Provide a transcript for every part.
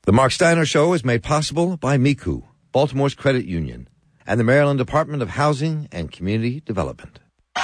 The Mark Steiner Show is made possible by MICU, Baltimore's credit union, and the Maryland Department of Housing and Community Development.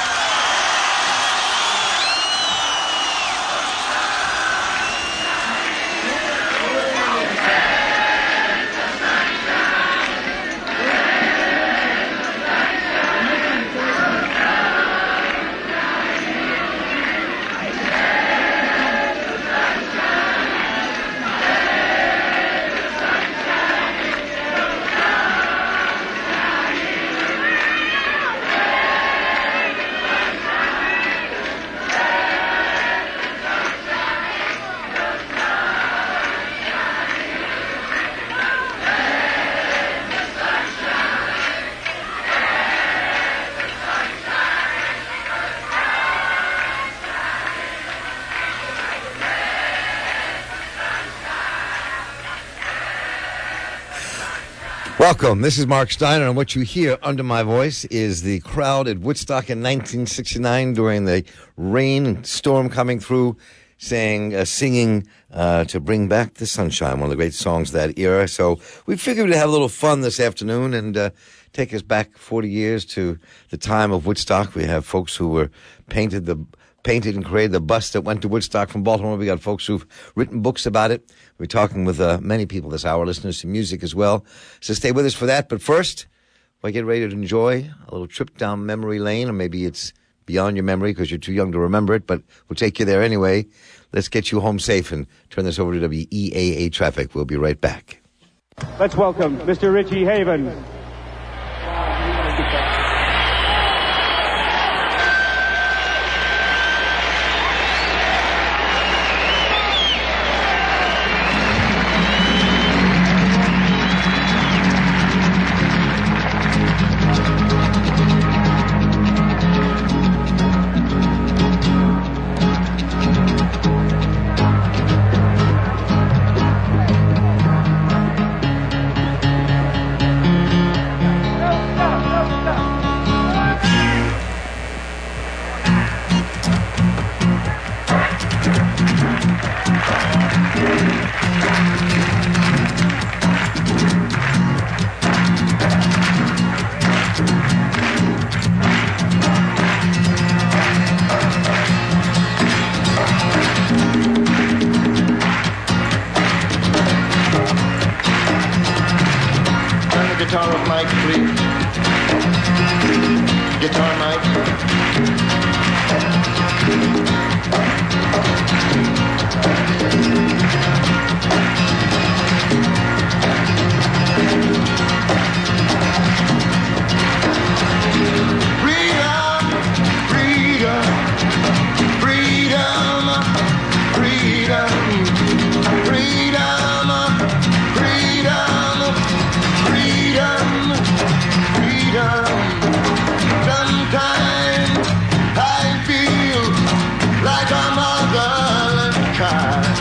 Welcome. This is Mark Steiner, and what you hear under my voice is the crowd at Woodstock in 1969 during the rain and storm coming through, singing to Bring Back the Sunshine, one of the great songs of that era. So we figured we'd have a little fun this afternoon and take us back 40 years to the time of Woodstock. We have folks who were painted and created the bus that went to Woodstock from Baltimore. We got folks who've written books about it. We're talking with many people this hour, listeners to music as well. So stay with us for that. But first, we'll get ready to enjoy a little trip down memory lane, or maybe it's beyond your memory because you're too young to remember it, but we'll take you there anyway. Let's get you home safe and turn this over to WEAA Traffic. We'll be right back. Let's welcome Mr. Richie Havens. Guitar of Mike, please. Guitar, Mike. Freedom, freedom, freedom, freedom, freedom, freedom, freedom, freedom. Sometimes I feel like a motherless child.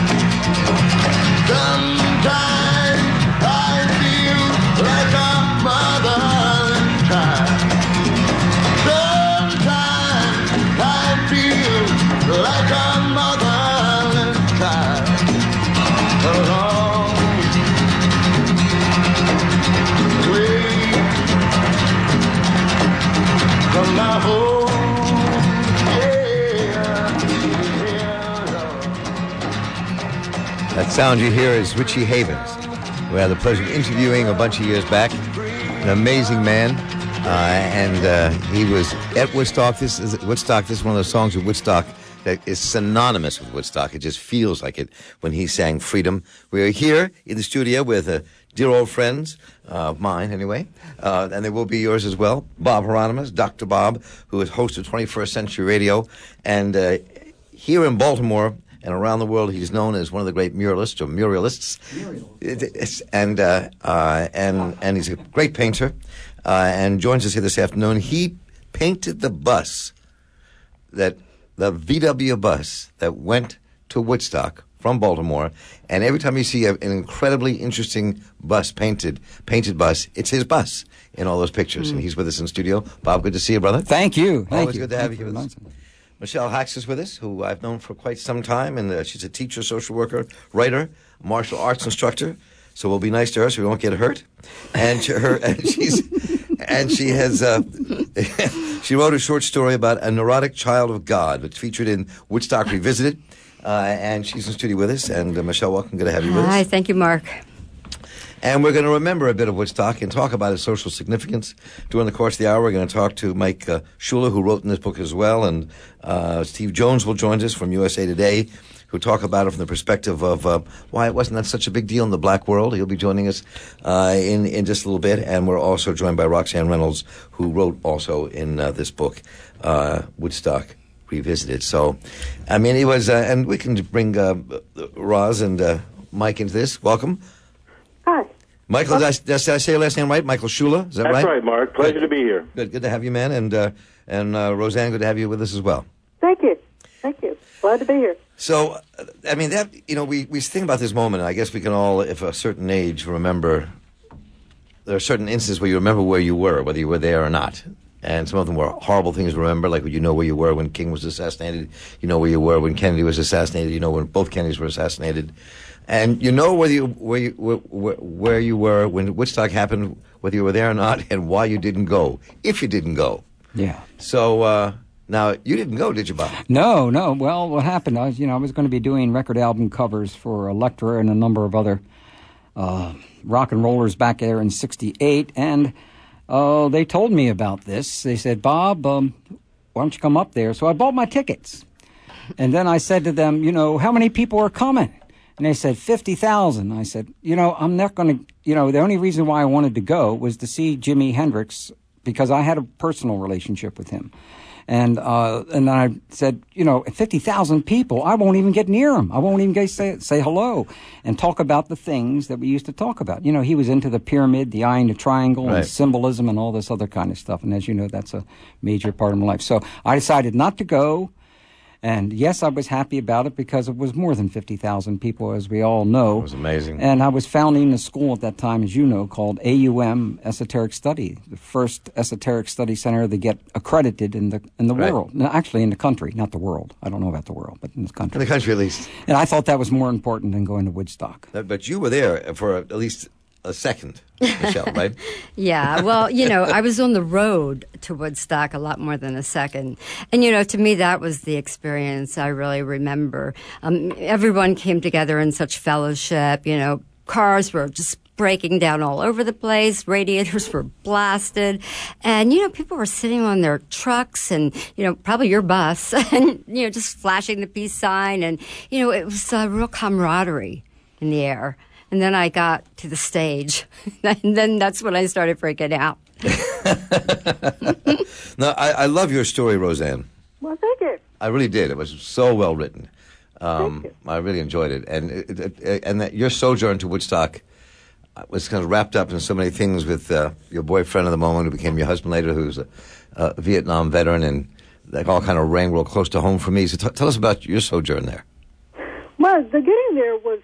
Sometimes I feel like a motherless child. Sometimes I feel like a motherless child. Along from my home, That sound you hear is Richie Havens. We had the pleasure of interviewing a bunch of years back. An amazing man. And he was at Woodstock. This is one of those songs of Woodstock that is synonymous with Woodstock. It just feels like it when he sang Freedom. We are here in the studio with dear old friends of mine, anyway, and they will be yours as well. Bob Hieronymus, Dr. Bob, who is host of 21st Century Radio. And here in Baltimore and around the world, he's known as one of the great muralists or muralists. And he's a great painter and joins us here this afternoon. He painted the bus, the VW bus that went to Woodstock from Baltimore, and every time you see an incredibly interesting bus, painted bus, it's his bus in all those pictures. And he's with us in the studio. Bob, good to see you, brother. Thank you. Always good to have you with us. Michelle Hacks is with us, who I've known for quite some time, and she's a teacher, social worker, writer, martial arts instructor. So we'll be nice to her so we won't get hurt. And she wrote a short story about a neurotic child of God, which featured in Woodstock Revisited. And she's in studio with us. And Michelle, welcome. Good to have you with us. Hi, thank you, Mark. And we're going to remember a bit of Woodstock and talk about its social significance. During the course of the hour, we're going to talk to Mike Schuller, who wrote in this book as well, and Steve Jones will join us from USA Today, who talk about it from the perspective of why it wasn't that such a big deal in the black world. He'll be joining us in just a little bit. And we're also joined by Roxanne Reynolds, who wrote also in this book, Woodstock Revisited. So, I mean, it was, and we can bring Roz and Mike into this. Welcome. Hi. Michael, did I say your last name right? Michael Schuller, is that right? That's right, Mark. Pleasure to be here. Good to have you, man. And Roseanne, good to have you with us as well. Thank you. Glad to be here. So, I mean, that, you know, we think about this moment, and I guess we can all, if a certain age, remember, there are certain instances where you remember where you were, whether you were there or not. And some of them were horrible things to remember, like you know where you were when King was assassinated, you know where you were when Kennedy was assassinated, you know when both Kennedys were assassinated. And you know where you were when Woodstock happened, whether you were there or not, and why you didn't go, if you didn't go. Yeah. So now you didn't go, did you, Bob? No. Well, what happened? I was going to be doing record album covers for Elektra and a number of other rock and rollers back there in '68, and they told me about this. They said, Bob, why don't you come up there? So I bought my tickets, and then I said to them, how many people are coming? And they said, 50,000. I said, I'm not going to, the only reason why I wanted to go was to see Jimi Hendrix because I had a personal relationship with him. And I said, 50,000 people, I won't even get near him. I won't even get say hello and talk about the things that we used to talk about. He was into the pyramid, the eye and the triangle, right, and symbolism and all this other kind of stuff. And as you know, that's a major part of my life. So I decided not to go. And yes, I was happy about it because it was more than 50,000 people, as we all know. It was amazing. And I was founding a school at that time, as you know, called AUM Esoteric Study, the first esoteric study center to get accredited in the right, world. No, actually, in the country, not the world. I don't know about the world, but in the country. In the country, at least. And I thought that was more important than going to Woodstock. But you were there for at least a second, Michelle, right? Yeah, well, I was on the road to Woodstock a lot more than a second. And, to me, that was the experience I really remember. Everyone came together in such fellowship. Cars were just breaking down all over the place. Radiators were blasted. And, people were sitting on their trucks and, probably your bus and, just flashing the peace sign. And, it was a real camaraderie in the air. And then I got to the stage, and then that's when I started freaking out. No, I love your story, Roseanne. Well, thank you. I really did. It was so well written. Thank you. I really enjoyed it, and that your sojourn to Woodstock was kind of wrapped up in so many things with your boyfriend at the moment, who became your husband later, who's a Vietnam veteran, and that all kind of rang real close to home for me. So tell us about your sojourn there. Well, the getting there was,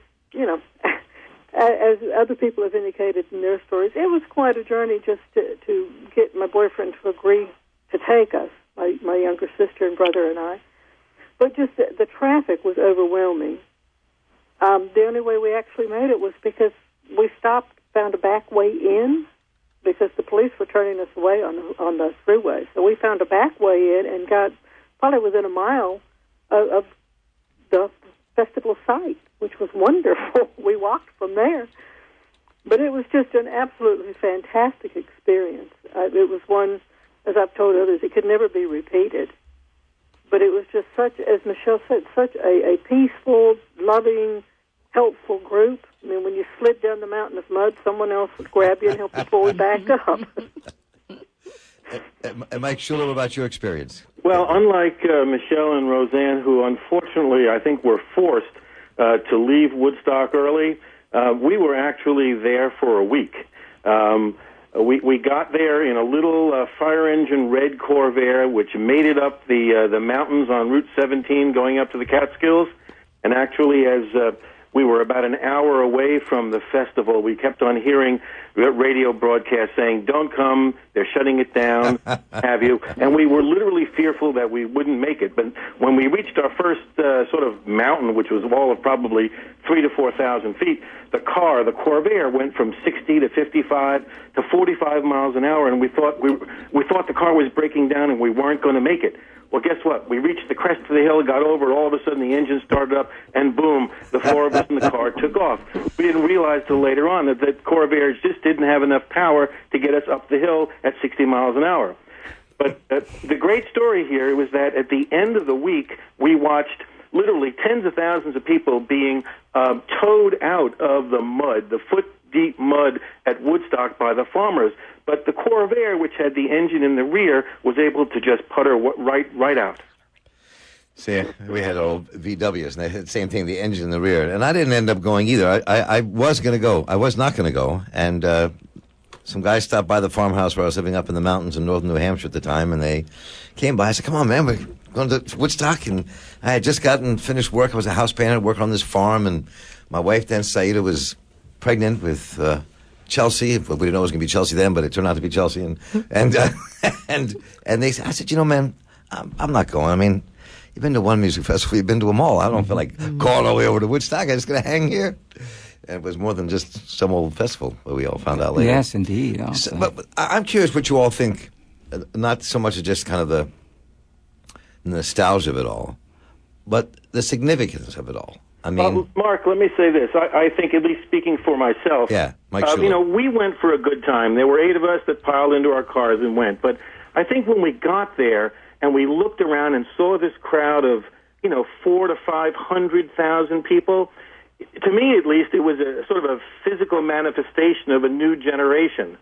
as other people have indicated in their stories, it was quite a journey just to get my boyfriend to agree to take us, my younger sister and brother and I. But just the traffic was overwhelming. The only way we actually made it was because we stopped, found a back way in, because the police were turning us away on the freeway. So we found a back way in and got probably within a mile of the festival site, which was wonderful. We walked from there. But it was just an absolutely fantastic experience. It was one, as I've told others, it could never be repeated. But it was just such, as Michelle said, such a peaceful, loving, helpful group. I mean, when you slid down the mountain of mud, someone else would grab you and help you pull you back up. And Mike Schuller, what about your experience? Well, unlike Michelle and Roseanne, who unfortunately I think were forced to leave Woodstock early, we were actually there for a week. We got there in a little fire engine red Corvair, which made it up the mountains on Route 17 going up to the Catskills. And actually, as We were about an hour away from the festival. We kept on hearing radio broadcasts saying, "Don't come, they're shutting it down," have you. And we were literally fearful that we wouldn't make it. But when we reached our first sort of mountain, which was a wall of probably 3,000 to 4,000 feet, the Corvair went from 60 to 55 to 45 miles an hour, and we thought the car was breaking down and we weren't going to make it. Well, guess what? We reached the crest of the hill, got over, all of a sudden the engine started up, and boom, the four of us in the car took off. We didn't realize till later on that the Corvair just didn't have enough power to get us up the hill at 60 miles an hour. But the great story here was that at the end of the week, we watched literally tens of thousands of people being towed out of the mud, the foot-deep mud at Woodstock by the farmers. But the Corvair, which had the engine in the rear, was able to just putter right out. See, we had old VWs, and they had the same thing, the engine in the rear. And I didn't end up going either. I was going to go. I was not going to go. And some guys stopped by the farmhouse where I was living up in the mountains in northern New Hampshire at the time, and they came by. I said, "Come on, man, we're going to Woodstock." And I had just gotten finished work. I was a house painter working on this farm, and my wife then, Saida, was pregnant with Chelsea. Well, we didn't know it was going to be Chelsea then, but it turned out to be Chelsea. And they said, I said, man, I'm not going. I mean, you've been to one music festival, you've been to them all. I don't feel like going all the way over to Woodstock. I'm just going to hang here. And it was more than just some old festival, that we all found out later. Yes, indeed. So, but I'm curious what you all think, not so much as just kind of the nostalgia of it all, but the significance of it all. I mean, Mark, let me say this. I think, at least speaking for myself, Mike Schuller. We went for a good time. There were 8 of us that piled into our cars and went. But I think when we got there and we looked around and saw this crowd of, 400,000 to 500,000 people, to me at least, it was a sort of a physical manifestation of a new generation.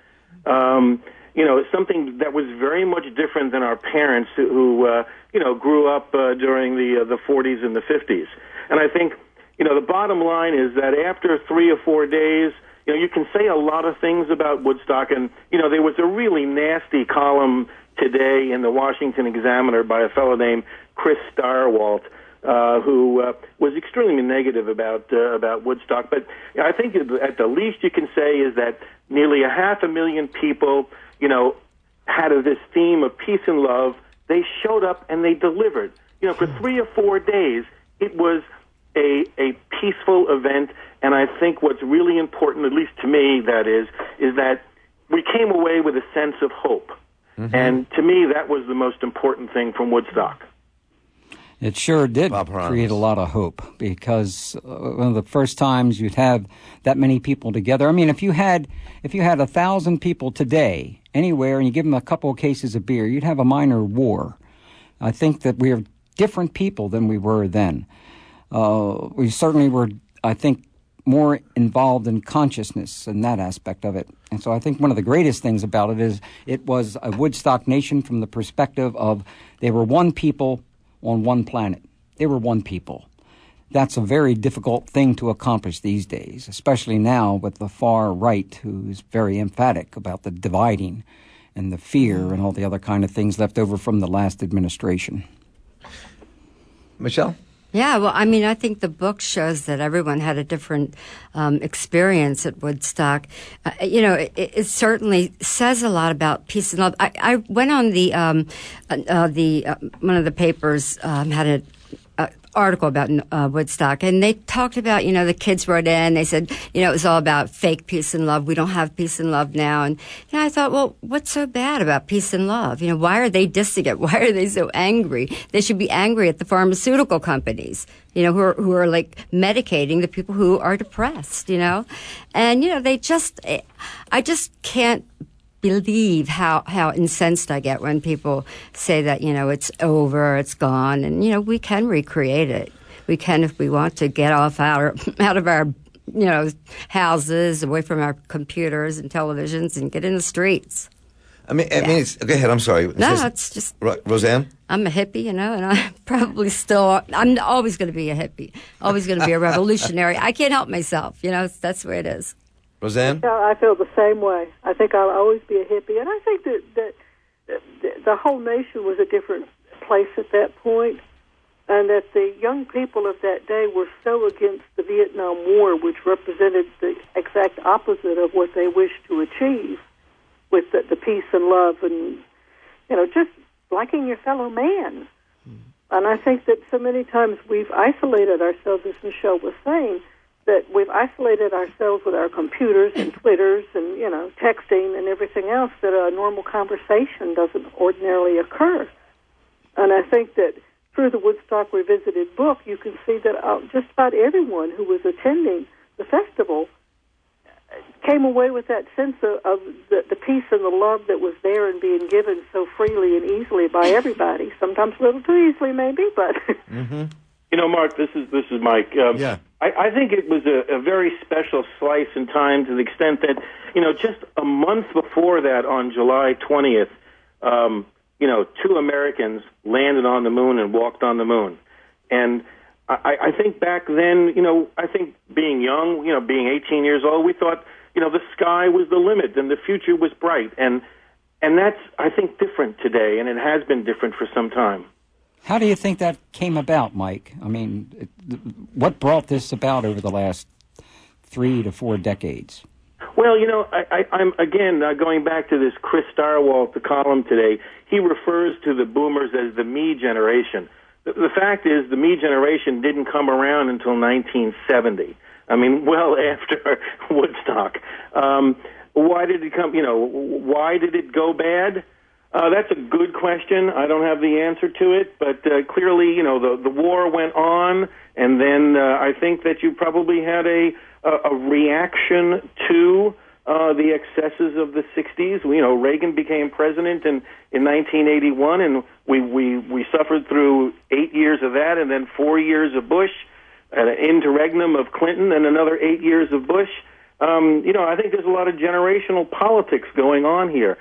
Something that was very much different than our parents who grew up during the 40s and the 50s. And I think, the bottom line is that after 3 or 4 days, you can say a lot of things about Woodstock. And, there was a really nasty column today in the Washington Examiner by a fellow named Chris Stirewalt, who was extremely negative about Woodstock. But I think at the least you can say is that nearly 500,000 people, had this theme of peace and love. They showed up and they delivered. For 3 or 4 days, it was a peaceful event. And I think what's really important, at least to me, that is that we came away with a sense of hope. Mm-hmm. And to me, that was the most important thing from Woodstock. It sure did create a lot of hope, because one of the first times you'd have that many people together. I mean, if you had 1,000 people today anywhere and you give them a couple of cases of beer, you'd have a minor war. I think that we are different people than we were then. We certainly were, I think, more involved in consciousness and that aspect of it. And so I think one of the greatest things about it is it was a Woodstock nation from the perspective of they were one people on one planet. They were one people. That's a very difficult thing to accomplish these days, especially now with the far right, who's very emphatic about the dividing and the fear and all the other kind of things left over from the last administration. Michelle? Yeah, well, I mean, I think the book shows that everyone had a different experience at Woodstock. It certainly says a lot about peace and love. I went on the one of the papers had an article about Woodstock, and they talked about, the kids wrote in, they said, it was all about fake peace and love. We don't have peace and love now. And I thought, well, what's so bad about peace and love? Why are they dissing it? Why are they so angry? They should be angry at the pharmaceutical companies, who are like medicating the people who are depressed, and, I just can't believe how incensed I get when people say that, it's over, it's gone, and, we can recreate it. We can, if we want to, get off out of our, houses, away from our computers and televisions, and get in the streets. I mean, go ahead, I'm sorry. It's just... Roseanne? I'm a hippie, and I'm probably still... I'm always going to be a hippie. Always going to be a revolutionary. I can't help myself, that's the way it is. Roseanne? I feel the same way. I think I'll always be a hippie. And I think that the whole nation was a different place at that point. and that the young people of that day were so against the Vietnam War, which represented the exact opposite of what they wished to achieve with the peace and love and, just liking your fellow man. And I think that so many times we've isolated ourselves, as Michelle was saying, that we've isolated ourselves with our computers and Twitters and, texting and everything else, that a normal conversation doesn't ordinarily occur. And I think that through the Woodstock Revisited book, you can see that just about everyone who was attending the festival came away with that sense of the peace and the love that was there and being given so freely and easily by everybody. Sometimes a little too easily, maybe, but... Mm-hmm. Mark, this is Mike. Yeah. I think it was a very special slice in time to the extent that, just a month before that, on July 20th, 2 Americans landed on the moon and walked on the moon. And I think back then, I think being young, being 18 years old, we thought, the sky was the limit and the future was bright. And that's, I think, different today, and it has been different for some time. How do you think that came about, Mike? I mean, what brought this about over the last 3 to 4 decades? Well, I'm, again, going back to this Chris Starwalt, the column today, he refers to the boomers as the me generation. The fact is, the me generation didn't come around until 1970. I mean, well after Woodstock. Why did it come, why did it go bad? That's a good question. I don't have the answer to it, but clearly, the war went on, and then I think that you probably had a reaction to the excesses of the 60s. Reagan became president in 1981, and we suffered through 8 years of that, and then 4 years of Bush, an interregnum of Clinton, and another 8 years of Bush. I think there's a lot of generational politics going on here.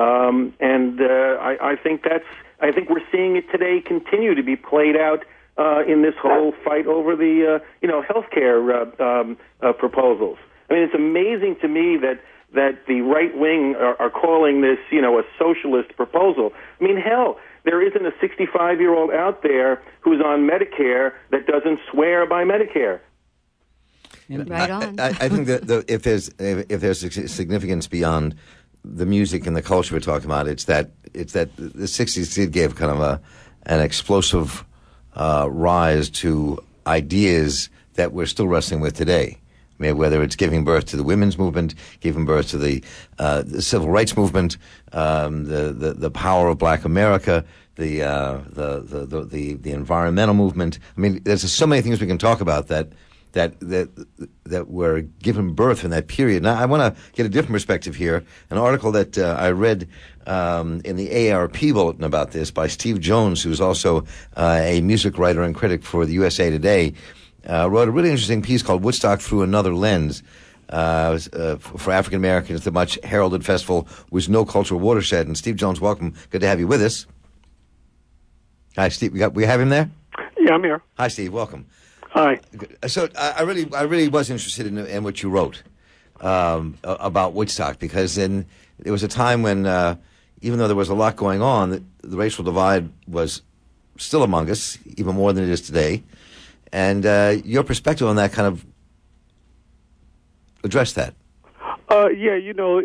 I think we're seeing it today continue to be played out in this whole fight over the healthcare proposals. I mean, it's amazing to me that the right wing are calling this a socialist proposal. I mean, hell, there isn't a 65-year-old out there who's on Medicare that doesn't swear by Medicare. Right on. I think that if there's significance beyond the music and the culture we're talking about, it's that the 60s did give kind of an explosive rise to ideas that we're still wrestling with today. I mean, whether it's giving birth to the women's movement, giving birth to the civil rights movement, the power of Black America, the environmental movement. I mean, there's so many things we can talk about that were given birth in that period. Now, I want to get a different perspective here. An article that I read in the AARP bulletin about this by Steve Jones, who's also a music writer and critic for the USA Today, wrote a really interesting piece called Woodstock Through Another Lens. For African Americans, the much heralded festival was no cultural watershed. And Steve Jones, welcome. Good to have you with us. Hi, Steve. We have him there? Yeah, I'm here. Hi, Steve. Welcome. Hi. So I really was interested in what you wrote about Woodstock, because there was a time when, even though there was a lot going on, the racial divide was still among us, even more than it is today. And your perspective on that kind of addressed that. Yeah,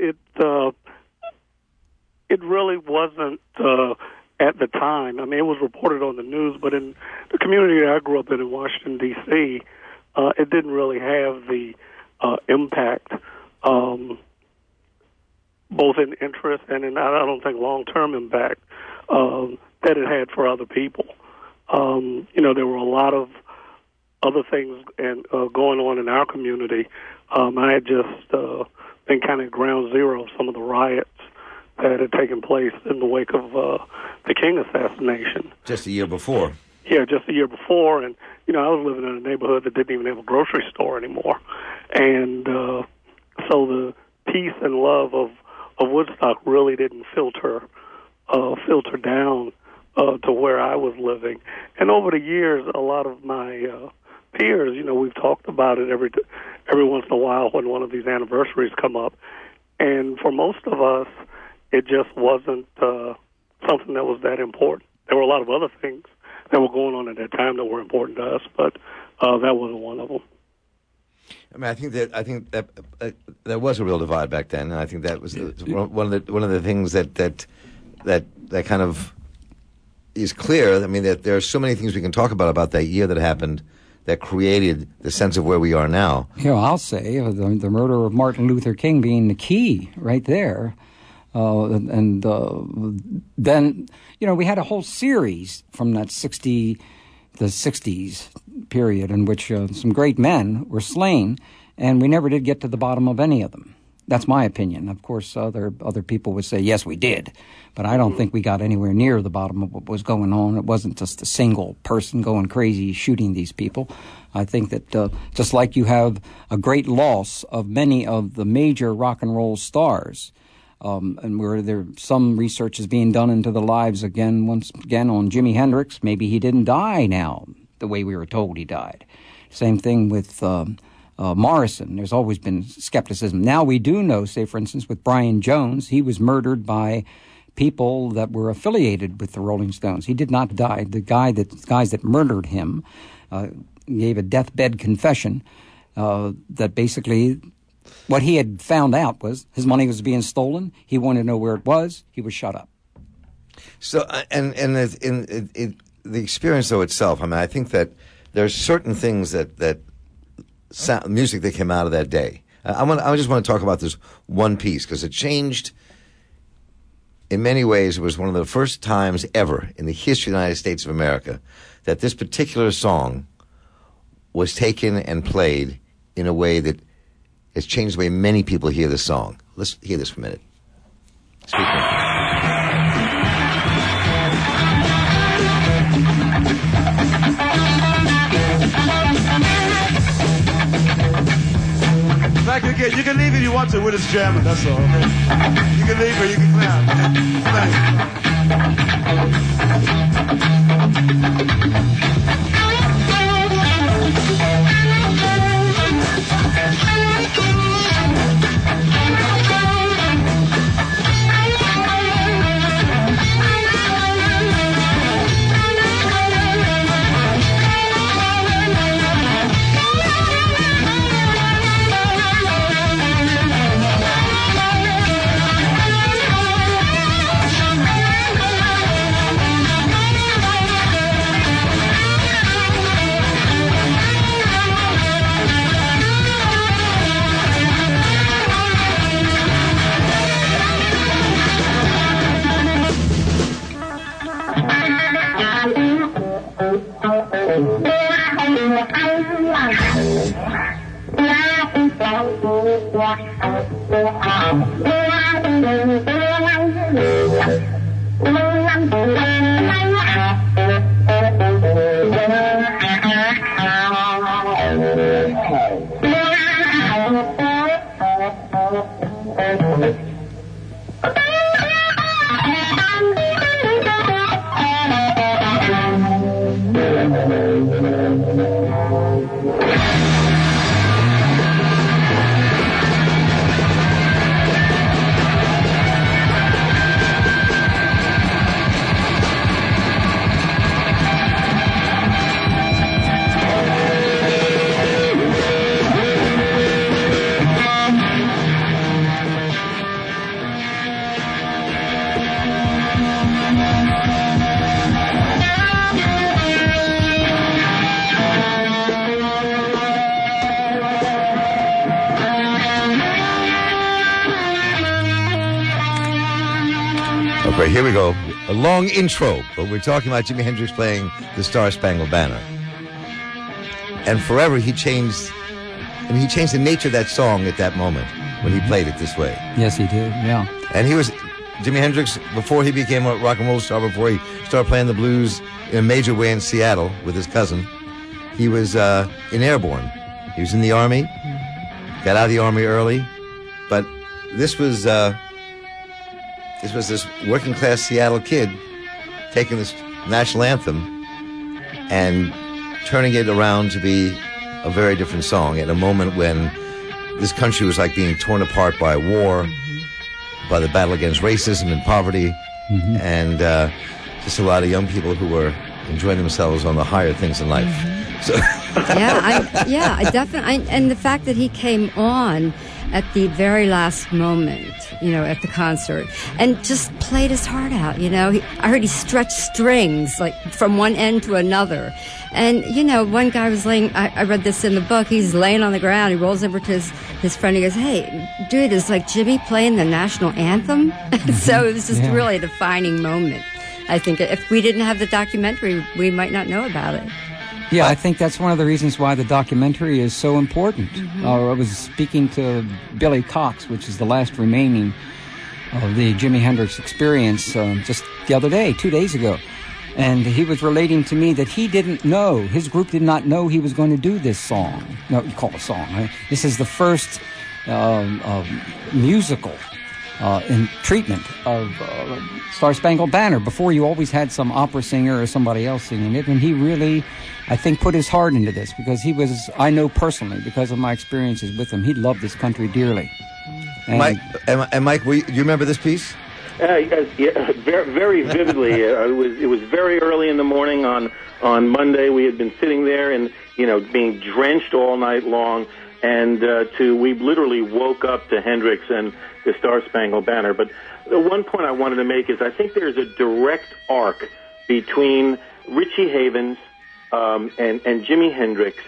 it really wasn't at the time. I mean, it was reported on the news, but in the community that I grew up in Washington, D.C., it didn't really have the impact, both in interest and in, I don't think, long-term impact that it had for other people. There were a lot of other things going on in our community. I had just been kind of ground zero of some of the riots that had taken place in the wake of the King assassination. Just a year before. Yeah, just a year before. And, I was living in a neighborhood that didn't even have a grocery store anymore. And so the peace and love of Woodstock really didn't filter down to where I was living. And over the years, a lot of my peers, we've talked about it every once in a while when one of these anniversaries come up. And for most of us, it just wasn't something that was that important. There were a lot of other things that were going on at that time that were important to us, but that wasn't one of them. I mean, I think that there was a real divide back then, and I think that was one of the things that kind of is clear. I mean, that there are so many things we can talk about that year that happened that created the sense of where we are now. You know, I'll say the murder of Martin Luther King being the key right there. Then, you know, we had a whole series from that the 60s period in which some great men were slain, and we never did get to the bottom of any of them. That's my opinion. Of course, other people would say, yes, we did. But I don't think we got anywhere near the bottom of what was going on. It wasn't just a single person going crazy shooting these people. I think that just like you have a great loss of many of the major rock and roll stars, and where there some research is being done into the lives once again on Jimi Hendrix. Maybe he didn't die now the way we were told he died. Same thing with Morrison. There's always been skepticism. Now we do know, say for instance, with Brian Jones, he was murdered by people that were affiliated with the Rolling Stones. He did not die. The guys that murdered him gave a deathbed confession that basically what he had found out was his money was being stolen. He wanted to know where it was. He was shut up. So, and the experience though itself, I mean, I think that there's certain things that music that came out of that day. I just want to talk about this one piece because it changed. In many ways, it was one of the first times ever in the history of the United States of America that this particular song was taken and played in a way that has changed the way many people hear the song. Let's hear this for a minute. Speak now. You can leave if you want to. We're just jamming, that's all. Okay? You can leave or you can clap. Okay, here we go. A long intro, but we're talking about Jimi Hendrix playing the Star-Spangled Banner. And forever he changed the nature of that song at that moment when he played it this way. Yes, he did, yeah. And he was, Jimi Hendrix, before he became a rock and roll star, before he started playing the blues in a major way in Seattle with his cousin, he was in Airborne. He was in the Army, got out of the Army early, but this was this working class Seattle kid taking this national anthem and turning it around to be a very different song at a moment when this country was like being torn apart by war, by the battle against racism and poverty, and just a lot of young people who were enjoying themselves on the higher things in life. So I definitely. And the fact that he came on at the very last moment, at the concert, and just played his heart out. I heard he stretched strings like from one end to another. And one guy was laying. I read this in the book. He's laying on the ground. He rolls over to his friend. He goes, "Hey, dude, is like Jimmy playing the national anthem?" So it was just really a defining moment. I think if we didn't have the documentary, we might not know about it. Yeah, I think that's one of the reasons why the documentary is so important. I was speaking to Billy Cox, which is the last remaining of the Jimi Hendrix Experience, just the other day, 2 days ago. And he was relating to me that he didn't know, his group did not know he was going to do this song. No, you call it a song, right? This is the first musical in treatment of Star Spangled Banner. Before, you always had some opera singer or somebody else singing it, and he really, I think, put his heart into this because he was, I know personally, because of my experiences with him, he loved this country dearly. And Mike, do you remember this piece? Yeah, very vividly. It was very early in the morning on Monday. We had been sitting there and being drenched all night long, and we literally woke up to Hendrix and the Star Spangled Banner. But the one point I wanted to make is I think there's a direct arc between Richie Havens and Jimi Hendrix,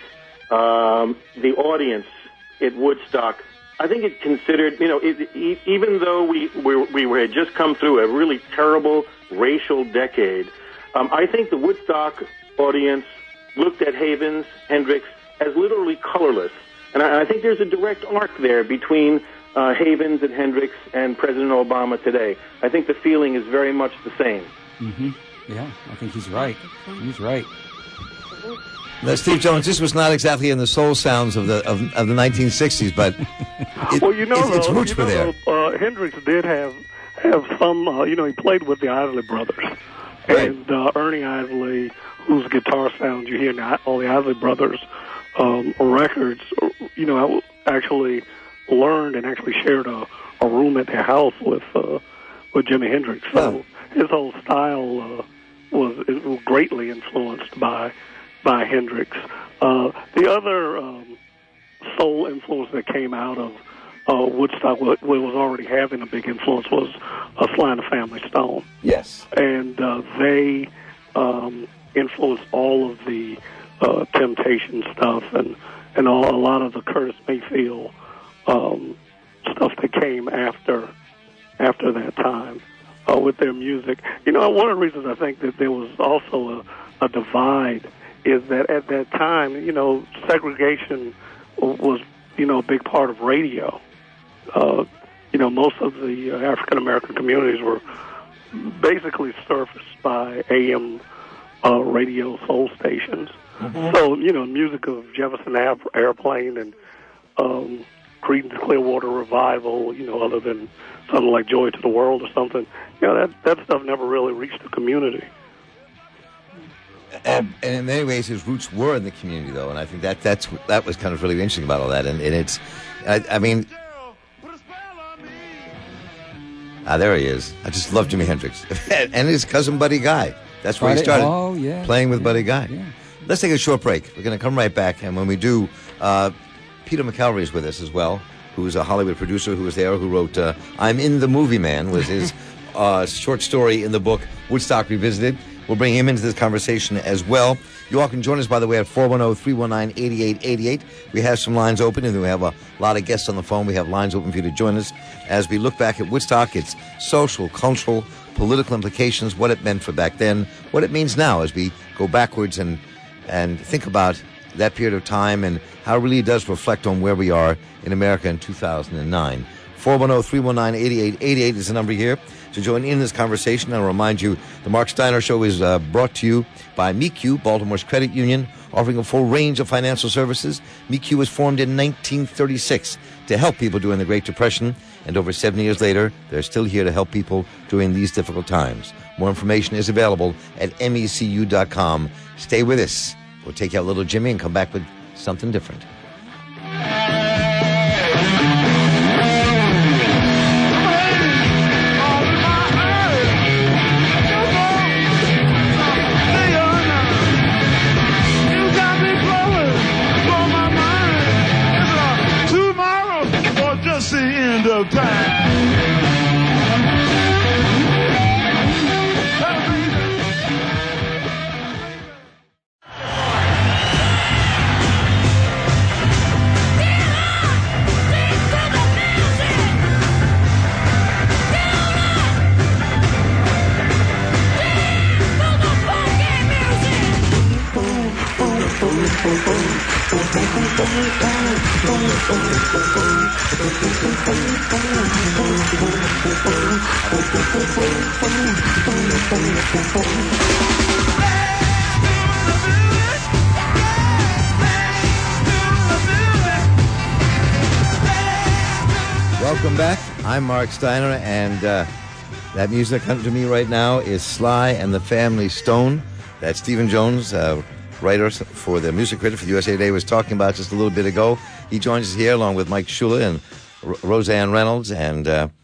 the audience at Woodstock. I think it considered, even though we had just come through a really terrible racial decade, I think the Woodstock audience looked at Havens, Hendrix, as literally colorless. And I think there's a direct arc there between Havens and Hendrix and President Obama today. I think the feeling is very much the same. Mm-hmm. Yeah, I think he's right. He's right. Now, Steve Jones, this was not exactly in the soul sounds of the 1960s, but its roots were there. Hendrix did have some. He played with the Isley Brothers, right. And Ernie Isley, whose guitar sound you hear in all the Isley Brothers records. I actually learned and actually shared a room at their house with Jimi Hendrix. So his whole style was greatly influenced by Hendrix. The other soul influence that came out of Woodstock, what was already having a big influence, was Sly and the Family Stone. Yes. And they influenced all of the Temptation stuff and a lot of the Curtis Mayfield stuff that came after that time with their music. One of the reasons I think that there was also a divide is that at that time, segregation was, a big part of radio. Most of the African-American communities were basically surfaced by AM radio soul stations. Mm-hmm. So, music of Jefferson Airplane and Creedence Clearwater Revival, other than something like Joy to the World or something, that stuff never really reached the community. And in many ways, his roots were in the community, though, and I think that was kind of really interesting about all that. And it's, I mean, there he is. I just love Jimi Hendrix and his cousin Buddy Guy. That's where he started playing with Buddy Guy. Yeah. Let's take a short break. We're going to come right back, and when we do, Peter McElroy is with us as well, who's a Hollywood producer who was there, who wrote "I'm in the Movie Man," was his short story in the book Woodstock Revisited. We'll bring him into this conversation as well. You all can join us, by the way, at 410-319-8888. We have some lines open, and we have a lot of guests on the phone. We have lines open for you to join us as we look back at Woodstock, its social, cultural, political implications, what it meant for back then, what it means now as we go backwards and think about that period of time and how it really does reflect on where we are in America in 2009. 410-319-8888 is the number here to join in this conversation. I'll remind you, the Mark Steiner Show is brought to you by MECU, Baltimore's credit union, offering a full range of financial services. MECU was formed in 1936 to help people during the Great Depression, and over 70 years later, they're still here to help people during these difficult times. More information is available at mecu.com. Stay with us. We'll take out little Jimmy and come back with something different. Leonard. of time. Welcome back. I'm Mark Steiner, and that music coming to me right now is Sly and the Family Stone. That's Stephen Jones, writer for the Music Critic for the USA Today, was talking about just a little bit ago. He joins us here along with Mike Shula and Roseanne Reynolds and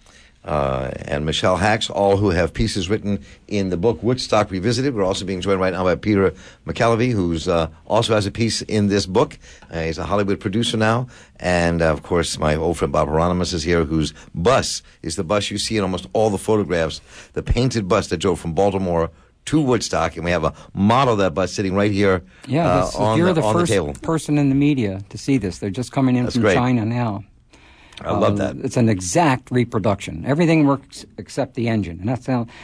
Michelle Hacks, all who have pieces written in the book Woodstock Revisited. We're also being joined right now by Peter McKelvey, who's also has a piece in this book. He's a Hollywood producer now. And, of course, my old friend Bob Hieronymus is here, whose bus is the bus you see in almost all the photographs, the painted bus that drove from Baltimore to Woodstock, and we have a model of that bus sitting right here on you're the first table. Person in the media to see this. They're just coming in from great. China now. I love that. It's an exact reproduction. Everything works except the engine, and that's kind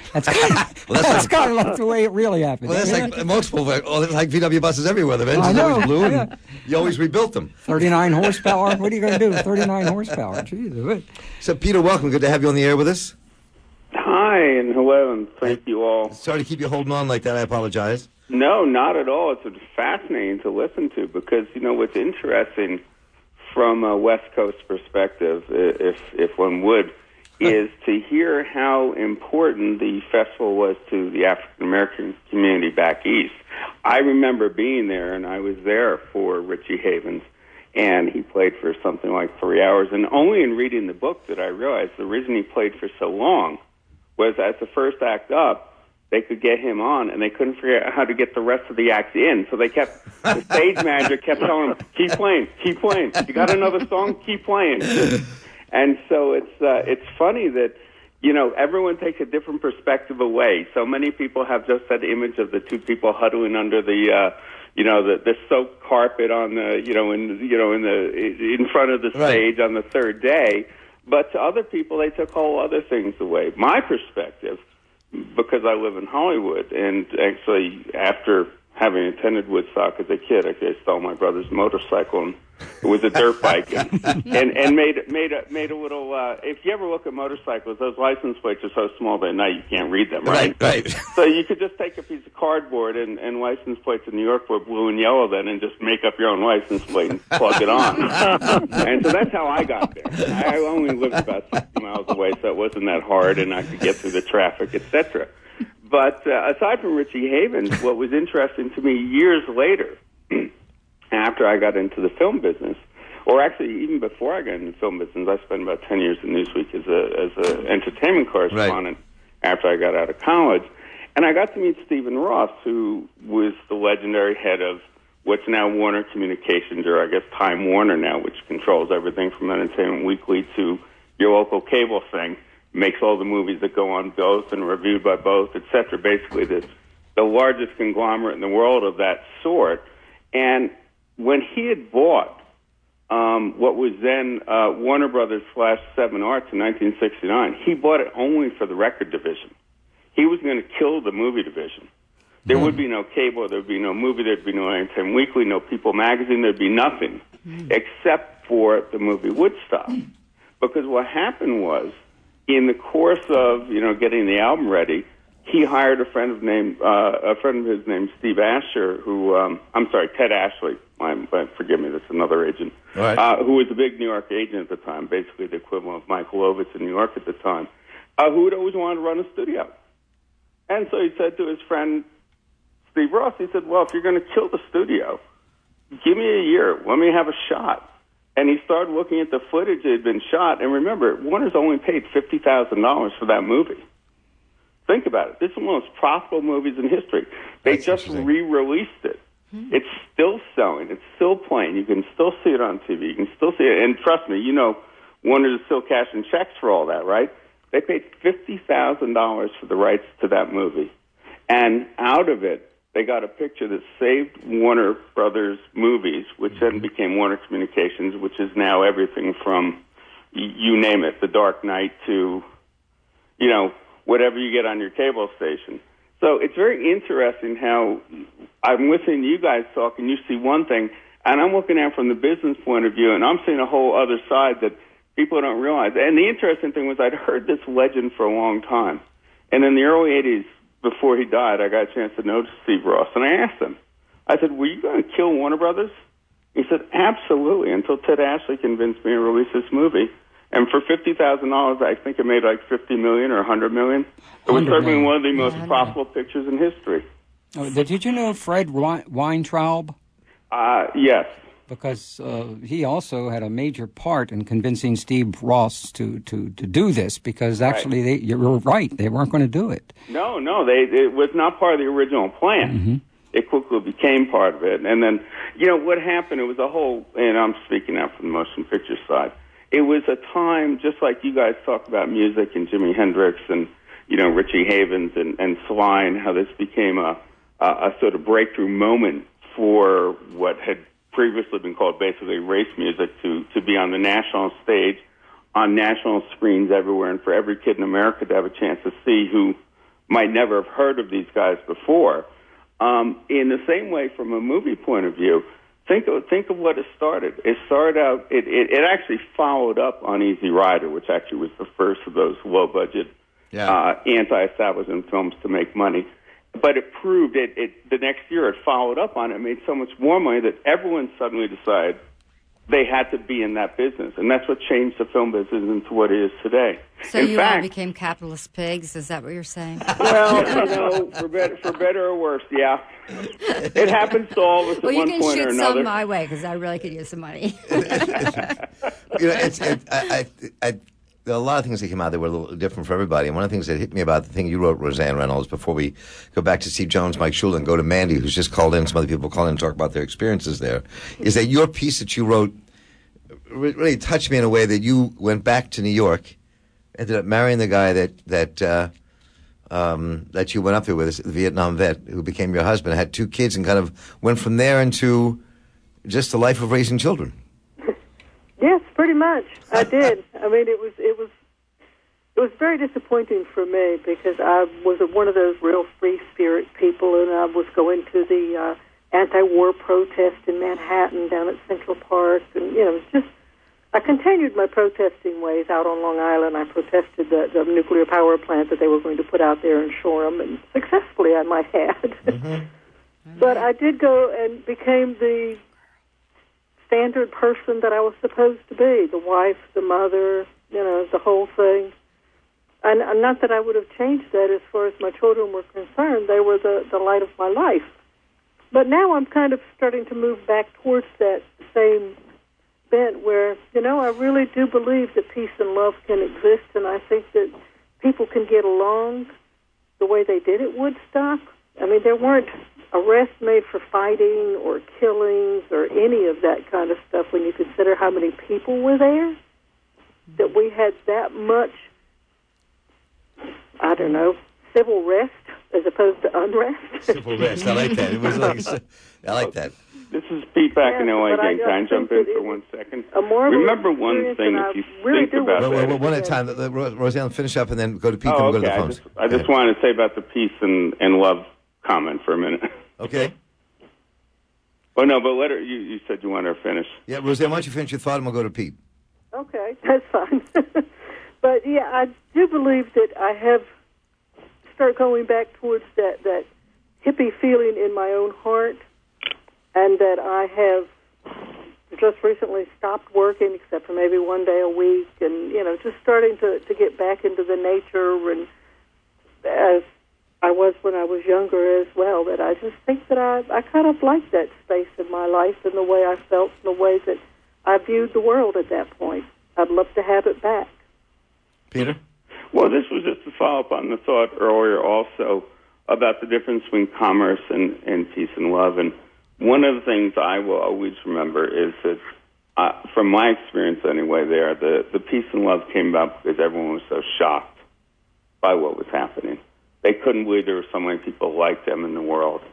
of like the way it really happened. Well, that's like multiple. That's like VW buses everywhere. The engines always blew, and you always rebuilt them. 39 horsepower. What are you going to do? 39 horsepower. Jesus. So, Peter, welcome. Good to have you on the air with us. Hi, and hello, and thank you all. Sorry to keep you holding on like that. I apologize. No, not at all. It's fascinating to listen to because, what's interesting from a West Coast perspective, if one would, is to hear how important the festival was to the African American community back east. I remember being there, and I was there for Richie Havens, and he played for something like 3 hours. And only in reading the book did I realize the reason he played for so long was as the first act up, they could get him on, and they couldn't figure out how to get the rest of the acts in. So the stage manager kept telling him, keep playing. You got another song? Keep playing. And so it's funny that, everyone takes a different perspective away. So many people have just that image of the two people huddling under the soaked carpet on the, in front of the stage on the third day. But to other people, they took whole other things away. My perspective, because I live in Hollywood, and actually after having attended Woodstock as a kid, I stole my brother's motorcycle, and it was a dirt bike, and made a little. If you ever look at motorcycles, those license plates are so small that at night you can't read them, right? Right. So you could just take a piece of cardboard and license plates in New York were blue and yellow then, and just make up your own license plate and plug it on. And so that's how I got there. I only lived about 60 miles away, so it wasn't that hard, and I could get through the traffic, etc. But aside from Richie Havens, what was interesting to me years later, after I got into the film business, or actually even before I got into the film business, I spent about 10 years in Newsweek as an entertainment correspondent after I got out of college. And I got to meet Stephen Ross, who was the legendary head of what's now Warner Communications, or I guess Time Warner now, which controls everything from Entertainment Weekly to your local cable thing. Makes all the movies that go on both and reviewed by both, etc. Basically, the largest conglomerate in the world of that sort. And when he had bought what was then Warner Brothers / 7 Arts in 1969, he bought it only for the record division. He was going to kill the movie division. There would be no cable, there would be no movie, there would be no Entertainment Weekly, no People Magazine, there would be nothing except for the movie Woodstock. Because what happened was, in the course of getting the album ready, he hired a friend of his named Steve Asher, Ted Ashley. Forgive me, that's another agent. Right. Who was a big New York agent at the time, basically the equivalent of Michael Ovitz in New York at the time, who had always wanted to run a studio. And so he said to his friend Steve Ross, he said, "Well, if you're going to kill the studio, give me a year. Let me have a shot." And he started looking at the footage that had been shot. And remember, Warner's only paid $50,000 for that movie. Think about it. This is one of the most profitable movies in history. They just re-released it. It's still selling. It's still playing. You can still see it on TV. You can still see it. And trust me, Warner is still cashing checks for all that, right? They paid $50,000 for the rights to that movie. And out of it, they got a picture that saved Warner Brothers movies, which then became Warner Communications, which is now everything from, you name it, The Dark Knight to, whatever you get on your cable station. So it's very interesting how I'm listening to you guys talk, and you see one thing, and I'm looking at it from the business point of view, and I'm seeing a whole other side that people don't realize. And the interesting thing was I'd heard this legend for a long time. And in the early 80s, before he died, I got a chance to know Steve Ross, and I asked him, I said, were you going to kill Warner Brothers? He said, absolutely, until Ted Ashley convinced me to release this movie. And for $50,000, I think it made like $50 million or $100 million. It was certainly one of the most profitable pictures in history. Oh, did you know Fred Weintraub? Yes. Because he also had a major part in convincing Steve Ross to do this, because actually, you were right, they weren't going to do it. No, it was not part of the original plan. Mm-hmm. It quickly became part of it. And then, what happened, it was a whole, and I'm speaking out from the motion picture side, it was a time, just like you guys talk about music and Jimi Hendrix and, Richie Havens and Sly, and how this became a sort of breakthrough moment for what had previously been called basically race music to be on the national stage, on national screens everywhere, and for every kid in America to have a chance to see who might never have heard of these guys before. In the same way, from a movie point of view, think of what it started. It started out, it actually followed up on Easy Rider, which actually was the first of those low-budget anti-establishment films to make money. But it proved the next year it followed up on it, made so much more money that everyone suddenly decided they had to be in that business. And that's what changed the film business into what it is today. So in fact, all became capitalist pigs? Is that what you're saying? Well, for better or worse, yeah. It happens to all of us at one point or another. Well, you can shoot some my way, because I really could use some money. There are a lot of things that came out that were a little different for everybody. And one of the things that hit me about the thing you wrote, Roseanne Reynolds, before we go back to Steve Jones, Mike Schuller, and go to Mandy, who's just called in, some other people called in to talk about their experiences there, is that your piece that you wrote really touched me in a way that you went back to New York, ended up marrying the guy that you went up there with, the Vietnam vet, who became your husband, had 2 kids, and kind of went from there into just the life of raising children. Yes, pretty much. I did. I mean, it was very disappointing for me, because I was one of those real free spirit people, and I was going to the anti-war protest in Manhattan down at Central Park, and it's just I continued my protesting ways out on Long Island. I protested the nuclear power plant that they were going to put out there in Shoreham, and successfully, I might add. Mm-hmm. But I did go and became the standard person that I was supposed to be, the wife, the mother, the whole thing. And not that I would have changed that as far as my children were concerned. They were the light of my life. But now I'm kind of starting to move back towards that same bent where, I really do believe that peace and love can exist, and I think that people can get along the way they did at Woodstock. I mean, there weren't arrests made for fighting or killings or any of that kind of stuff when you consider how many people were there, that we had that much, I don't know, civil rest as opposed to unrest. Civil rest, I like that. It was I like that. This is Pete back in LA again. Can I jump in for 1 second? Remember one thing, if you think about that. One at a time. Roseanne, finish up and then go to Pete, and we'll go to the phones. I just wanted to say about the peace and love comment for a minute. Okay. Oh, no, but you said you wanted to finish. Yeah, Roseanne, why don't you finish your thought and we'll go to Pete. Okay, that's fine. But, yeah, I do believe that I have started going back towards that hippie feeling in my own heart, and that I have just recently stopped working, except for maybe one day a week, and, just starting to get back into the nature, and as I was when I was younger as well, that I just think that I kind of like that space in my life and the way I felt and the way that I viewed the world at that point. I'd love to have it back. Peter? Well, this was just to follow up on the thought earlier also about the difference between commerce and peace and love. And one of the things I will always remember is that from my experience anyway, the peace and love came about because everyone was so shocked by what was happening. They couldn't believe there were so many people like them in the world.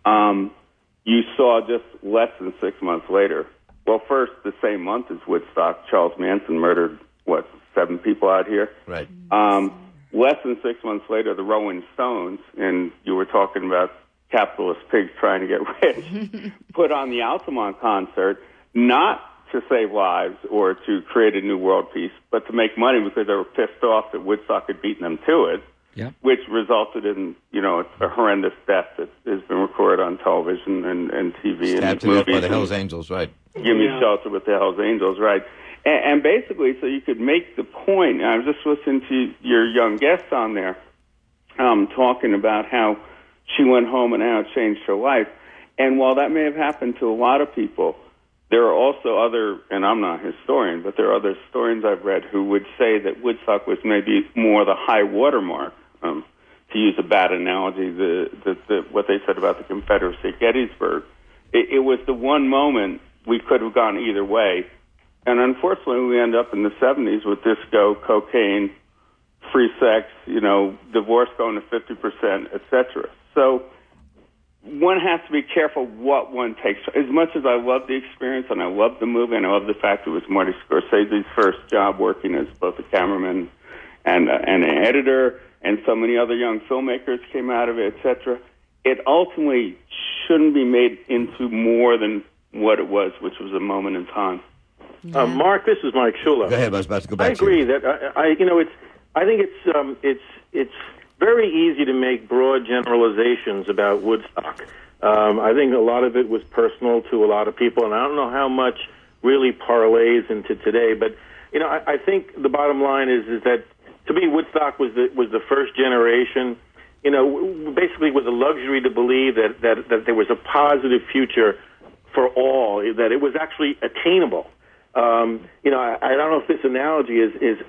You saw just less than 6 months later, well, first, the same month as Woodstock, Charles Manson murdered, 7 people out here? Right. Less than 6 months later, the Rolling Stones, and you were talking about capitalist pigs trying to get rich, put on the Altamont concert, not to save lives or to create a new world peace, but to make money because they were pissed off that Woodstock had beaten them to it, which resulted in, a horrendous death that has been recorded on television and TV Stabbed and to death movies. by the Hells Angels, right. Give me shelter with the Hells Angels, right. And basically, so you could make the point, I was just listening to your young guest on there talking about how she went home and how it changed her life. And while that may have happened to a lot of people, there are also other, and I'm not a historian, but there are other historians I've read who would say that Woodstock was maybe more the high watermark, to use a bad analogy, what they said about the Confederacy at Gettysburg. It was the one moment we could have gone either way. And unfortunately, we end up in the 70s with disco, cocaine, free sex, divorce going to 50%, etc. So one has to be careful what one takes. As much as I love the experience and I love the movie and I love the fact it was Marty Scorsese's first job working as both a cameraman and an editor, and so many other young filmmakers came out of it, etc., it ultimately shouldn't be made into more than what it was, which was a moment in time. Mark, this is Mike Shula. Go ahead, I was about to go back I agree that I think it's very easy to make broad generalizations about Woodstock. I think a lot of it was personal to a lot of people, and I don't know how much really parlays into today. But I think the bottom line is that to me, Woodstock was the first generation. Basically, it was a luxury to believe that there was a positive future for all, that it was actually attainable. I don't know if this analogy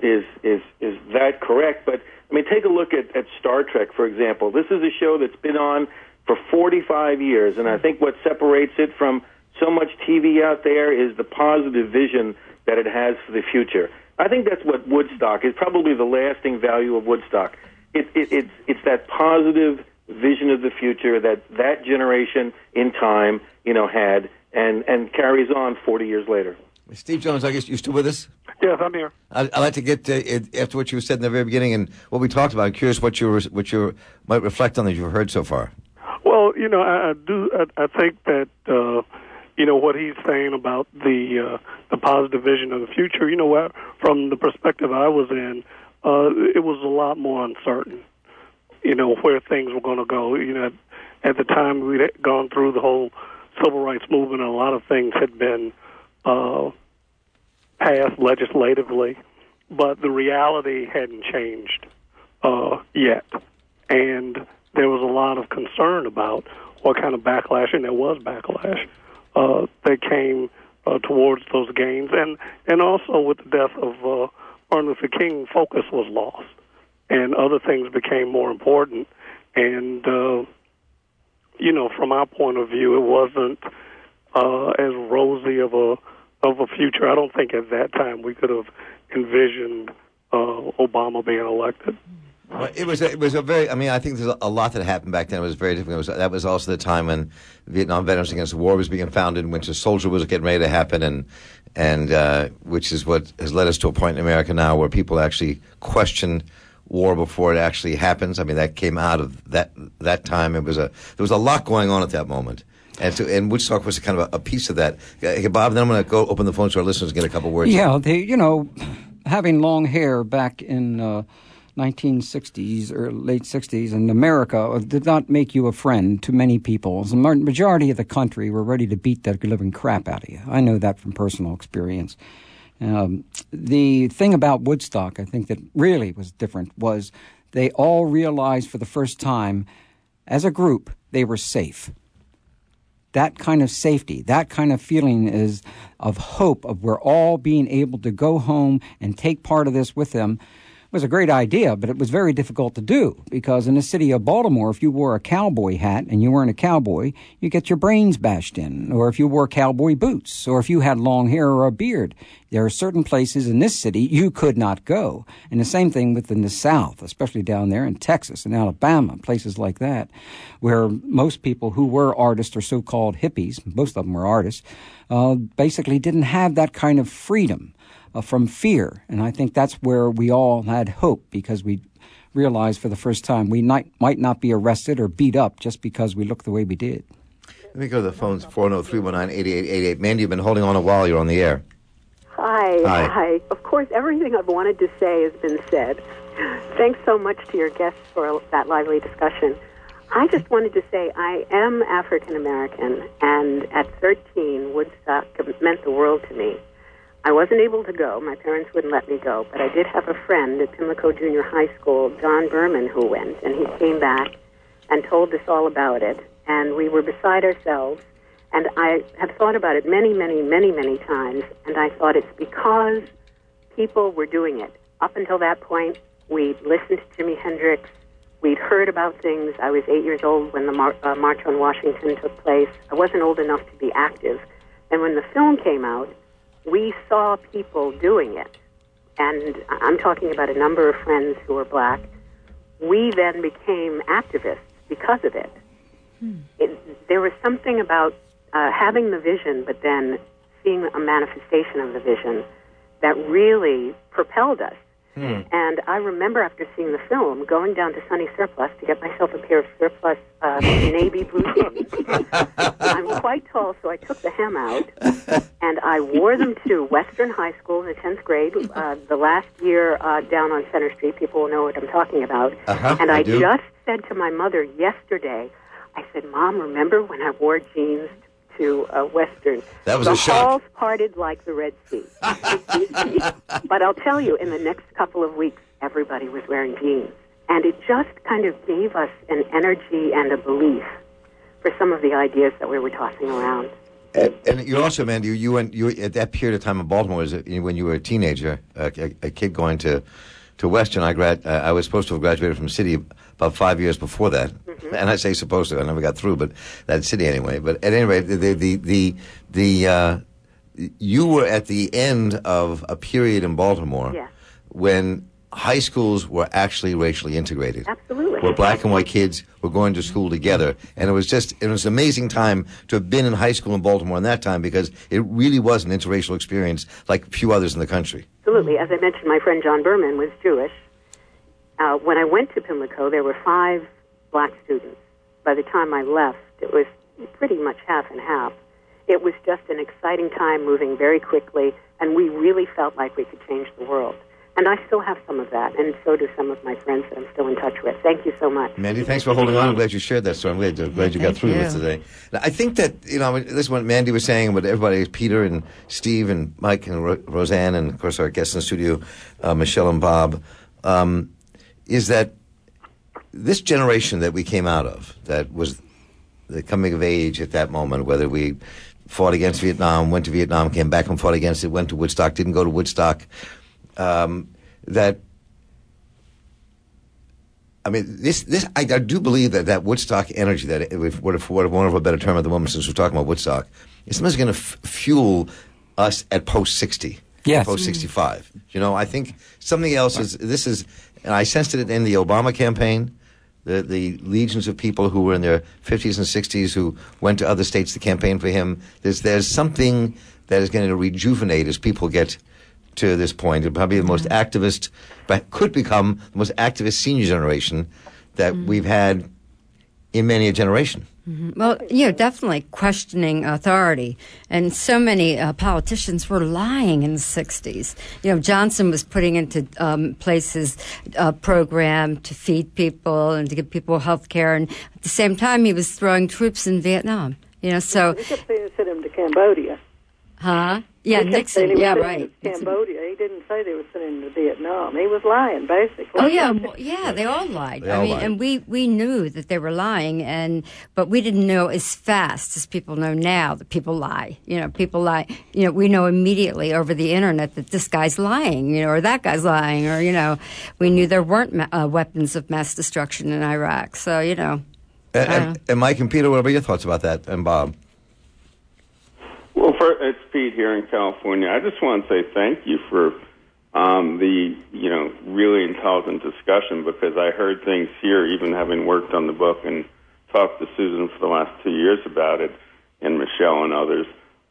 is that correct, but I mean, take a look at Star Trek, for example. This is a show that's been on for 45 years, and I think what separates it from so much TV out there is the positive vision that it has for the future. I think that's what Woodstock is, probably the lasting value of Woodstock. It's that positive vision of the future that generation in time, had and carries on 40 years later. Steve Jones, I guess you're still with us? Yes, I'm here. I'd like to get after what you said in the very beginning and what we talked about. I'm curious what you might reflect on that you've heard so far. Well, I think that what he's saying about the positive vision of the future. From the perspective I was in, it was a lot more uncertain. Where things were going to go. At the time we'd gone through the whole civil rights movement, and a lot of things had been passed legislatively, but the reality hadn't changed yet. And there was a lot of concern about what kind of backlash, and there was backlash, that came towards those gains. And also with the death of Martin Luther King, focus was lost, and other things became more important. And, from our point of view, it wasn't as rosy of a future. I don't think at that time we could have envisioned Obama being elected. Well, it was a very. I mean, I think there's a lot that happened back then. It was very different. That was also the time when Vietnam Veterans Against War was being founded, in which a soldier was getting ready to happen, and which is what has led us to a point in America now where people actually question war before it actually happens. I mean, that came out of that time. There was a lot going on at that moment. And Woodstock was kind of a piece of that. Bob, then I'm going to go open the phone so our listeners get a couple words. Yeah, having long hair back in 1960s or late 60s in America did not make you a friend to many people. The majority of the country were ready to beat the living crap out of you. I know that from personal experience. The thing about Woodstock, I think that really was different, was they all realized for the first time, as a group, they were safe. That kind of safety, that kind of feeling is of hope of we're all being able to go home and take part of this with them was a great idea, but it was very difficult to do because in the city of Baltimore, if you wore a cowboy hat and you weren't a cowboy, you get your brains bashed in. Or if you wore cowboy boots, or if you had long hair or a beard, there are certain places in this city you could not go. And the same thing within the South, especially down there in Texas and Alabama, places like that, where most people who were artists or so-called hippies, most of them were artists, basically didn't have that kind of freedom from fear. And I think that's where we all had hope, because we realized for the first time we might not be arrested or beat up just because we look the way we did. Let me go to the phones, 403198888. Mandy, you've been holding on a while. You're on the air. Hi. Of course, everything I've wanted to say has been said. Thanks so much to your guests for that lively discussion. I just wanted to say I am African American, and at 13, Woodstock meant the world to me. I wasn't able to go. My parents wouldn't let me go, but I did have a friend at Pimlico Junior High School, John Berman, who went, and he came back and told us all about it, and we were beside ourselves. And I have thought about it many, many, many, many times, and I thought it's because people were doing it. Up until that point, we'd listened to Jimi Hendrix, we'd heard about things. I was 8 years old when the March on Washington took place. I wasn't old enough to be active. And when the film came out, we saw people doing it. And I'm talking about a number of friends who were black. We then became activists because of it. There was something about having the vision, but then seeing a manifestation of the vision that really propelled us. And I remember after seeing the film, going down to Sunny Surplus to get myself a pair of surplus navy blue jeans. I'm quite tall, so I took the hem out, and I wore them to Western High School in the 10th grade, the last year down on Center Street. People will know what I'm talking about. And I just said to my mother yesterday, I said, Mom, remember when I wore jeans to Western? That was the a shock. halls parted like the Red Sea. But I'll tell you, in the next couple of weeks, everybody was wearing jeans. And it just kind of gave us an energy and a belief for some of the ideas that we were tossing around. And you also, Mandy, you went at that period of time in Baltimore, was when you were a teenager, a kid going to Western. I was supposed to have graduated from City about 5 years before that. And I say supposed to, I never got through, but that city anyway. But at any rate, you were at the end of a period in Baltimore when high schools were actually racially integrated. Absolutely. Where black and white kids were going to school together. And it was an amazing time to have been in high school in Baltimore in that time, because it really was an interracial experience like few others in the country. Absolutely. As I mentioned, my friend John Berman was Jewish. When I went to Pimlico, there were 5 black students. By the time I left, it was pretty much half and half. It was just an exciting time, moving very quickly, and we really felt like we could change the world. And I still have some of that, and so do some of my friends that I'm still in touch with. Thank you so much. Mandy, thanks for holding on. I'm glad you shared that story. I'm glad you got through this today. Now, I think that, this is what Mandy was saying, but everybody, Peter and Steve and Mike and Roseanne, and, of course, our guests in the studio, Michelle and Bob, is that this generation that we came out of, that was the coming of age at that moment, whether we fought against Vietnam, went to Vietnam, came back and fought against it, went to Woodstock, didn't go to Woodstock, I do believe that Woodstock energy, that if for want of a better term at the moment, since we're talking about Woodstock, is something's going to fuel us at post-60. Yes. Post-65. I think something else and I sensed it in the Obama campaign, the legions of people who were in their 50s and 60s who went to other states to campaign for him. There's something that is going to rejuvenate as people get to this point. It'll probably be the most activist, but could become the most activist senior generation that we've had in many a generation. Well, definitely questioning authority. And so many politicians were lying in the 60s. Johnson was putting into places a program to feed people and to give people health care. And at the same time, he was throwing troops in Vietnam. So... They kept saying send him to Cambodia. Huh? Yeah, He kept Nixon. saying he was Yeah, sending right. them to Cambodia. He didn't say they were sending them to Vietnam. He was lying, basically. Oh yeah, they all lied. They all lied. And we knew that they were lying, but we didn't know as fast as people know now that people lie. People lie. We know immediately over the internet that this guy's lying, or that guy's lying, or we knew there weren't weapons of mass destruction in Iraq. So And Mike and Peter, what are your thoughts about that? And Bob. Well, it's Pete here in California. I just want to say thank you for the really intelligent discussion, because I heard things here, even having worked on the book and talked to Susan for the last 2 years about it, and Michelle and others,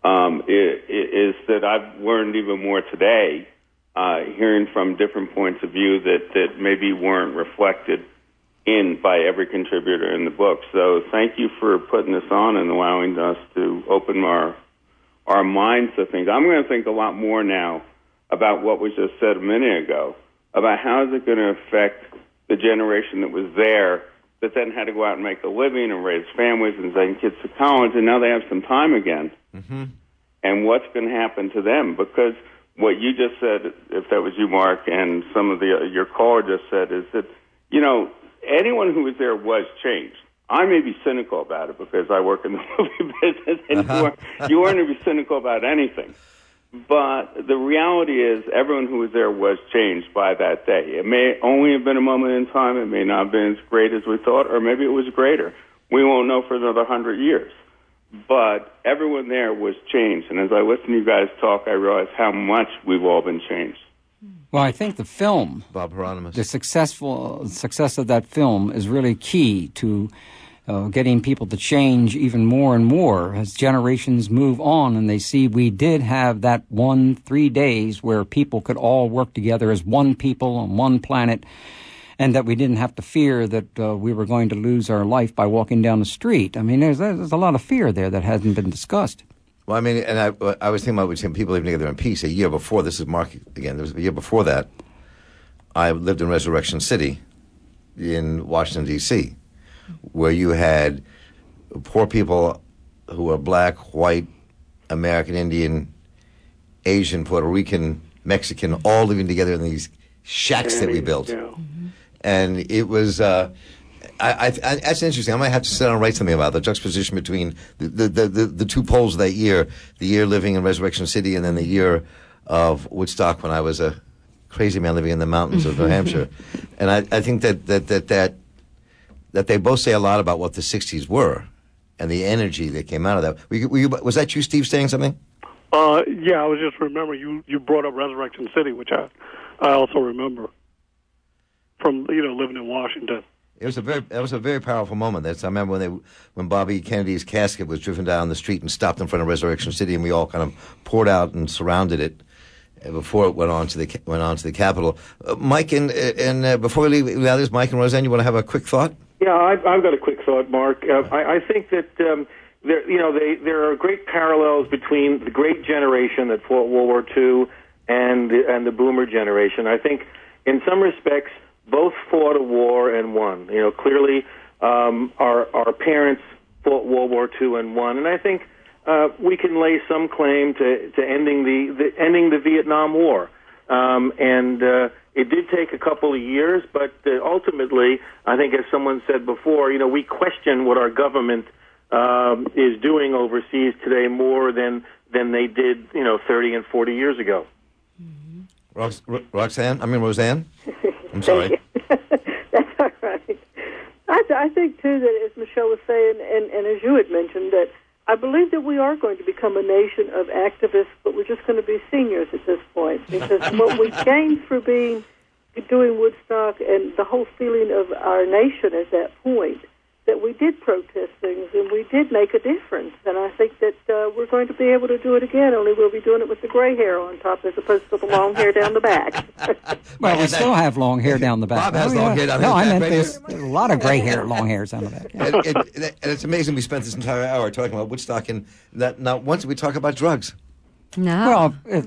is that I've learned even more today, hearing from different points of view that maybe weren't reflected by every contributor in the book. So thank you for putting this on and allowing us to open our minds to things. I'm going to think a lot more now about what was just said a minute ago, about how is it going to affect the generation that was there that then had to go out and make a living and raise families and send kids to college, and now they have some time again. Mm-hmm. And what's going to happen to them? Because what you just said, if that was you, Mark, and some of your caller just said, is that, anyone who was there was changed. I may be cynical about it because I work in the movie business, and you weren't to be cynical about anything. But the reality is everyone who was there was changed by that day. It may only have been a moment in time. It may not have been as great as we thought, or maybe it was greater. We won't know for another 100 years. But everyone there was changed. And as I listen to you guys talk, I realize how much we've all been changed. Well, I think the film, Bob Hieronymus, the success of that film is really key to getting people to change even more and more as generations move on and they see we did have that 3 days where people could all work together as one people on one planet, and that we didn't have to fear that we were going to lose our life by walking down the street. I mean, there's a lot of fear there that hasn't been discussed. Well, I mean, and I was thinking about people living together in peace. A year before, this is Mark again, there was a year before that, I lived in Resurrection City in Washington, D.C., where you had poor people who were black, white, American Indian, Asian, Puerto Rican, Mexican, all living together in these shacks that we built. Yeah. And it was... that's interesting. I might have to sit down and write something about the juxtaposition between the two poles of that year, the year living in Resurrection City and then the year of Woodstock when I was a crazy man living in the mountains of New Hampshire. And I think that they both say a lot about what the 60s were and the energy that came out of that. Was that you, Steve, saying something? Yeah, I was just remembering you brought up Resurrection City, which I also remember from living in Washington. It was a very powerful moment. I remember when Bobby Kennedy's casket was driven down the street and stopped in front of Resurrection City, and we all kind of poured out and surrounded it before it went on to the Capitol. Mike and before we leave others, Mike and Roseanne, you want to have a quick thought? Yeah, I've got a quick thought, Mark. I think that there are great parallels between the great generation that fought World War II and the Boomer generation. I think in some respects both fought a war and won. Clearly our parents fought World War II and won, and I think we can lay some claim to ending the Vietnam War. And it did take a couple of years, but ultimately, I think, as someone said before, we question what our government is doing overseas today more than they did, 30 and 40 years ago. Roseanne? I'm sorry. That's all right. I think, too, that as Michelle was saying, and as you had mentioned, that I believe that we are going to become a nation of activists, but we're just going to be seniors at this point. Because what we gained through doing Woodstock and the whole feeling of our nation at that point, that we did protest things and we did make a difference. And I think that we're going to be able to do it again, only we'll be doing it with the gray hair on top as opposed to the long hair down the back. Well, we still have long hair down the back. Bob has long hair down the back. No, I meant there's a lot of gray hair, long hairs down the back. And it's amazing we spent this entire hour talking about Woodstock, and that not once did we talk about drugs. No. Well,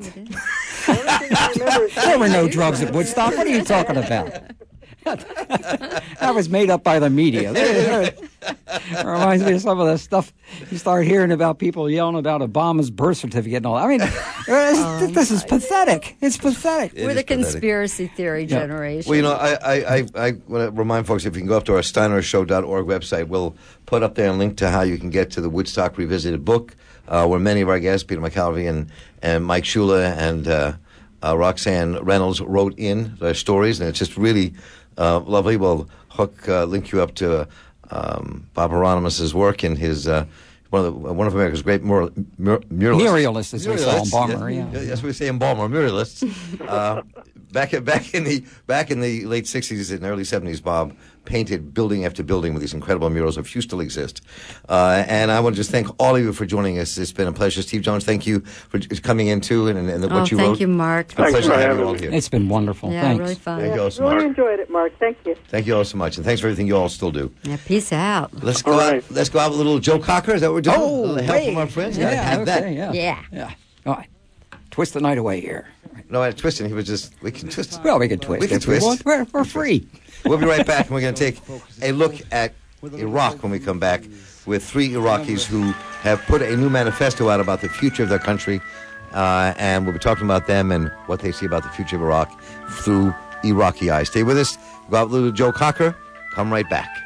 there were no drugs at Woodstock. What are you talking about? That was made up by the media. It reminds me of some of the stuff you start hearing about people yelling about Obama's birth certificate and all that. I mean, this is pathetic. It's pathetic. We're the conspiracy theory generation. Well, you know, I want to remind folks, if you can go up to our steinershow.org website, we'll put up there a link to how you can get to the Woodstock Revisited book, where many of our guests, Peter McAlvey and Mike Shula and Roxanne Reynolds, wrote in their stories, and it's just really lovely. We'll link you up to Bob Hieronymus's work and his one of America's great muralists. Muralists, as we call them, Balmer. Yeah, that's what we say in Balmer, muralists. Back in the late '60s and early '70s, Bob painted building after building with these incredible murals. A few still exist. And I want to just thank all of you for joining us. It's been a pleasure. Steve Jones, thank you for coming in too, and what you wrote. Thank you, Mark. It's been a pleasure to have you all here. It's been wonderful. Yeah, Thanks. really fun. Thank you all so really much. enjoyed it, Mark. Thank you. Thank you all so much, and thanks for everything you all still do. Yeah, peace out. Let's go out with a little Joe Cocker. Is that what we're doing? Oh, a little help from our friends. Yeah, have okay, that. Yeah. All right. Twist the night away here. No, I twisted. He was just. We can twist. Well, we can twist. We can if we twist. want. We're free. We'll be right back, and we're going to take a look at Iraq when we come back with 3 Iraqis who have put a new manifesto out about the future of their country, and we'll be talking about them and what they see about the future of Iraq through Iraqi eyes. Stay with us. Go out with little Joe Cocker. Come right back.